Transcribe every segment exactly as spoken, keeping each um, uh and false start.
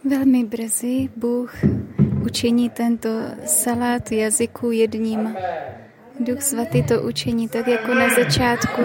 Velmi brzy Bůh učiní tento salát jazyku jedním. Duch svatý to učiní tak jako na začátku.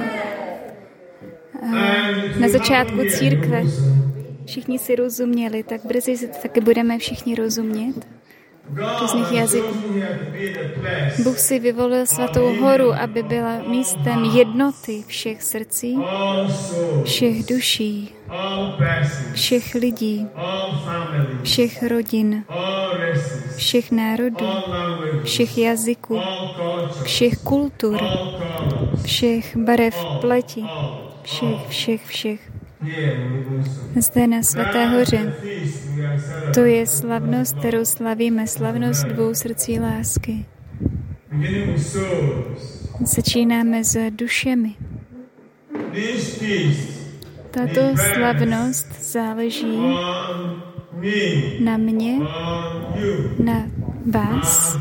Na začátku církve všichni si rozuměli, tak brzy si taky budeme všichni rozumět. Různých jazyků. Bůh si vyvolil svatou horu, aby byla místem jednoty všech srdcí, všech duší, všech lidí, všech rodin, všech národů, všech jazyků, všech kultur, všech barev pleti, všech, všech, všech. Zde na Svaté hoře. To je slavnost, kterou slavíme, slavnost dvou srdcí lásky. Začínáme s dušemi. Tato slavnost záleží na mě, na vás,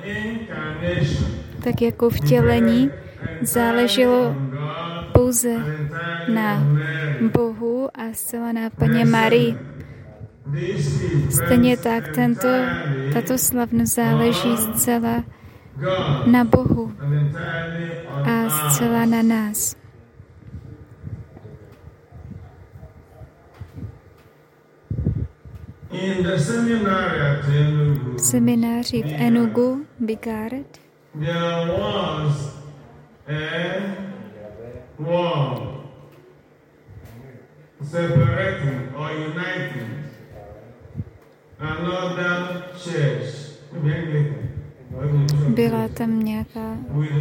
tak jako vtělení záleželo pouze na Bohu a zcela na Panně Marii. Stejně tak tento, tato slavnost záleží zcela na Bohu a zcela na nás. V semináři v Enugu, Bigaret, separating or uniting another church. Byla tam nějaká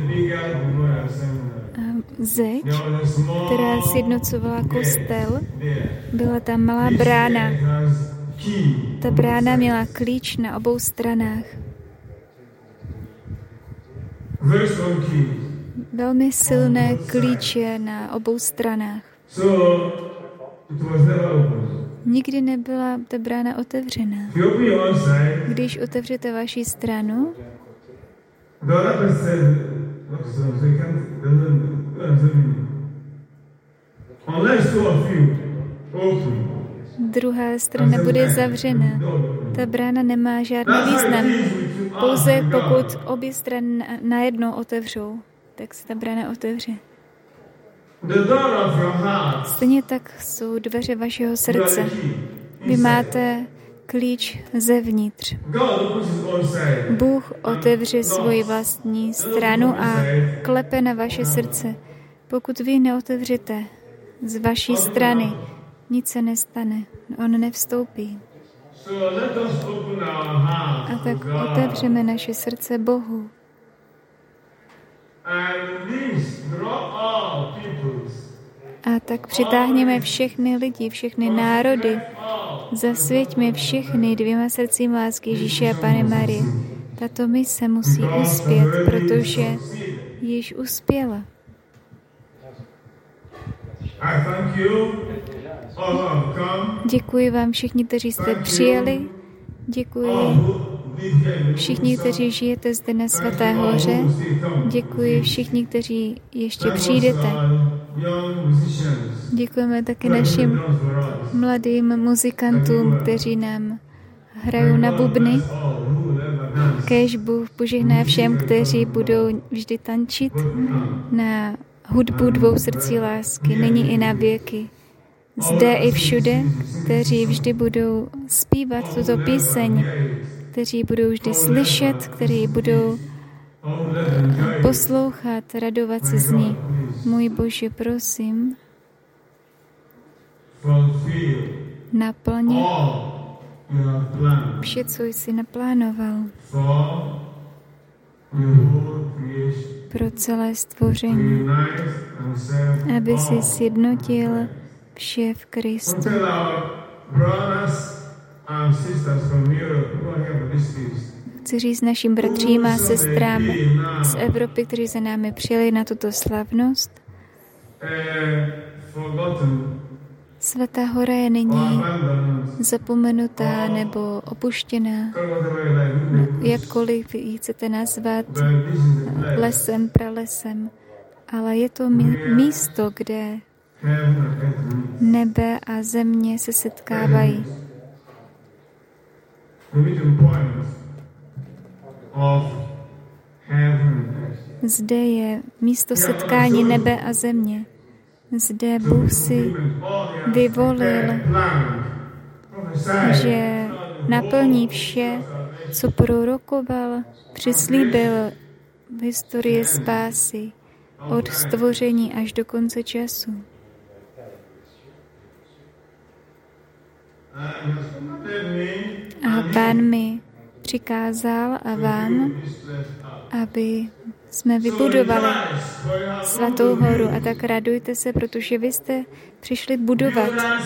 zeď, která sjednocovala kostel. Byla tam malá brána. Ta brána měla klíč na obou stranách. Velmi silné klíče na obou stranách. Nikdy nebyla ta brána otevřená. Když otevřete vaši stranu, druhá strana bude zavřena. Ta brána nemá žádný význam. Pouze pokud obě strany najednou otevřou, tak se ta brána otevře. Stejně tak jsou dveře vašeho srdce. Vy máte klíč zevnitř. Bůh otevře svoji vlastní stranu a klepe na vaše srdce. Pokud vy neotevřete z vaší strany, nic se nestane. On nevstoupí. A tak otevřeme naše srdce Bohu. A tak přitáhněme všechny lidi, všechny národy. Zasvěťme všechny dvěma srdcím lásky Ježíše a Panny Marie. Tato mise musí uspět, protože již uspěla. Děkuji vám všichni, kteří jste přijeli. Děkuji všichni, kteří žijete zde na Svaté hoře. Děkuji všichni, kteří ještě přijdete. Děkujeme také našim mladým muzikantům, kteří nám hrajou na bubny. Kéž Bůh požehná všem, kteří budou vždy tančit na hudbu dvou srdcí lásky, nyní i na věky. Zde i všude, kteří vždy budou zpívat tuto píseň, kteří budou vždy slyšet, kteří budou poslouchat, radovat se z ní. Můj Bože, prosím, naplně vše, co jsi naplánoval pro celé stvoření, aby jsi sjednotil vše v Kristu. Chci říct našim bratřím a sestrám z Evropy, kteří za námi přijeli na tuto slavnost. Svatá hora je nyní zapomenutá nebo opuštěná, jakkoliv ji chcete nazvat lesem, pralesem, ale je to místo, kde nebe a země se setkávají. Zde je místo setkání nebe a země. Zde Bůh si vyvolil, že naplní vše, co prorokoval, přislíbil v historii spásy od stvoření až do konce času. A Pán mi přikázal a vám, aby jsme vybudovali svatou horu. A tak radujte se, protože vy jste přišli budovat.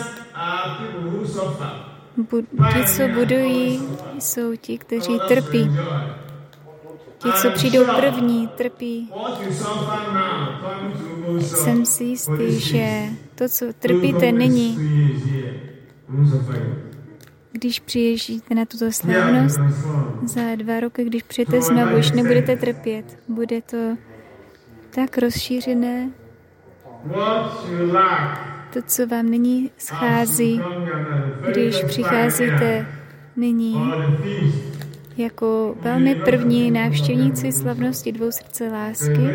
Bu- ti, co budují, jsou ti, kteří trpí. Ti, co přijdou první, trpí. Jsem si jistý, že to, co trpíte nyní, když přijíždíte na tuto slavnost, za dva roky, když přijete znovu, už nebudete trpět. Bude to tak rozšířené. To, co vám nyní schází, když přicházíte nyní jako velmi první návštěvníci slavnosti dvou srdce lásky,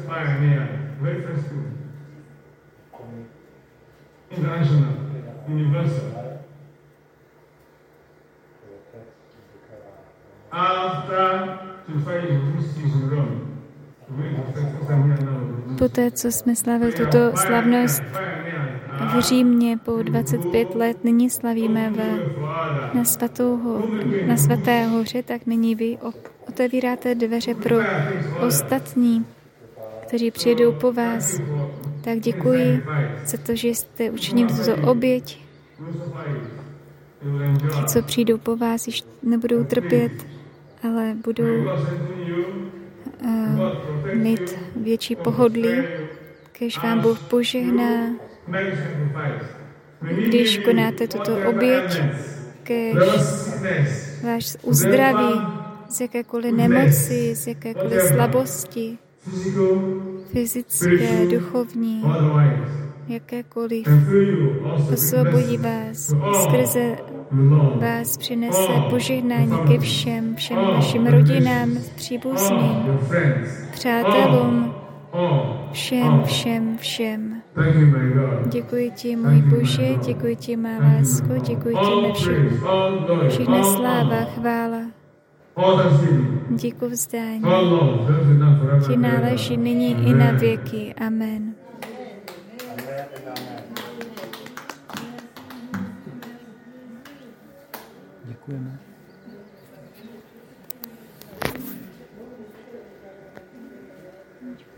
poté, co jsme slavili tuto slavnost v Římě po dvacet pět let, nyní slavíme v, na, svatou, na svaté hoře, tak nyní vy otevíráte dveře pro ostatní, kteří přijdou po vás. Tak děkuji za to, že jste učinili tuto oběť. Ti, co přijdou po vás, již nebudou trpět, ale budou uh, mít větší pohodlí, kež vám Bůh požehná, když konáte tuto oběť, kež vás uzdraví z jakékoliv nemoci, z jakékoliv slabosti, fyzické, duchovní, jakékoliv, osvobodí vás, skrze vás přinese požehnání ke všem, všem našim rodinám, příbuzným, přátelům, všem, všem, všem. Děkuji ti, můj Bože, děkuji ti, má lásko, děkuji ti na všechno. Všechna sláva, chvála, díku vzdání. Ti náleží nyní i na věky. Amen. Děkujeme.